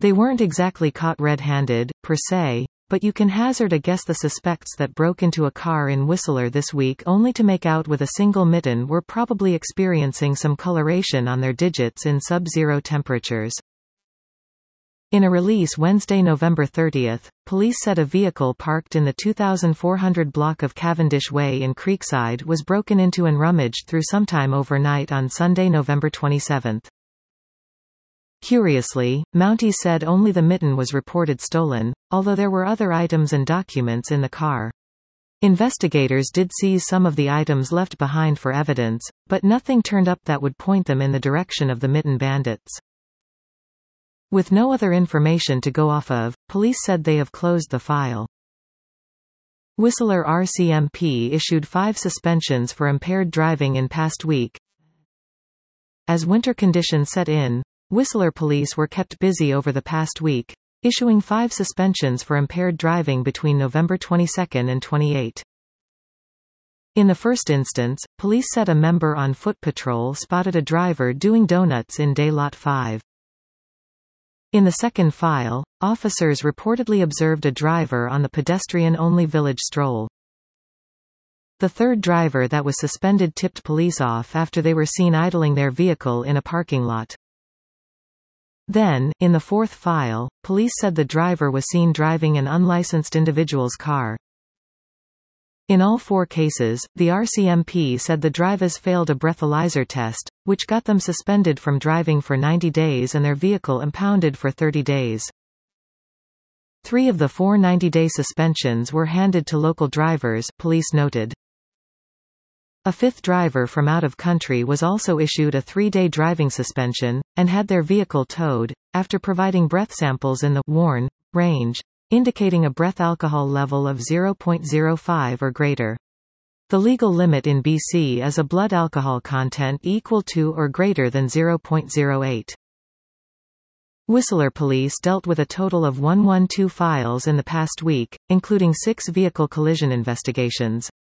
They weren't exactly caught red-handed, per se, but you can hazard a guess the suspects that broke into a car in Whistler this week only to make out with a single mitten were probably experiencing some coloration on their digits in sub-zero temperatures. In a release Wednesday, November 30, police said a vehicle parked in the 2400 block of Cavendish Way in Creekside was broken into and rummaged through sometime overnight on Sunday, November 27. Curiously, Mounties said only the mitten was reported stolen, although there were other items and documents in the car. Investigators did seize some of the items left behind for evidence, but nothing turned up that would point them in the direction of the mitten bandits. With no other information to go off of, police said they have closed the file. Whistler RCMP issued 5 suspensions for impaired driving in past week. As winter conditions set in, Whistler police were kept busy over the past week, issuing 5 suspensions for impaired driving between November 22 and 28. In the first instance, police said a member on foot patrol spotted a driver doing donuts in Day Lot 5. In the second file, officers reportedly observed a driver on the pedestrian-only village stroll. The third driver that was suspended tipped police off after they were seen idling their vehicle in a parking lot. Then, in the fourth file, police said the driver was seen driving an unlicensed individual's car. In all 4 cases, the RCMP said the drivers failed a breathalyzer test, which got them suspended from driving for 90 days and their vehicle impounded for 30 days. 3 of the 4 90-day suspensions were handed to local drivers, police noted. A 5th driver from out of country was also issued a 3-day driving suspension, and had their vehicle towed, after providing breath samples in the worn range, indicating a breath alcohol level of 0.05 or greater. The legal limit in BC is a blood alcohol content equal to or greater than 0.08. Whistler police dealt with a total of 112 files in the past week, including 6 vehicle collision investigations,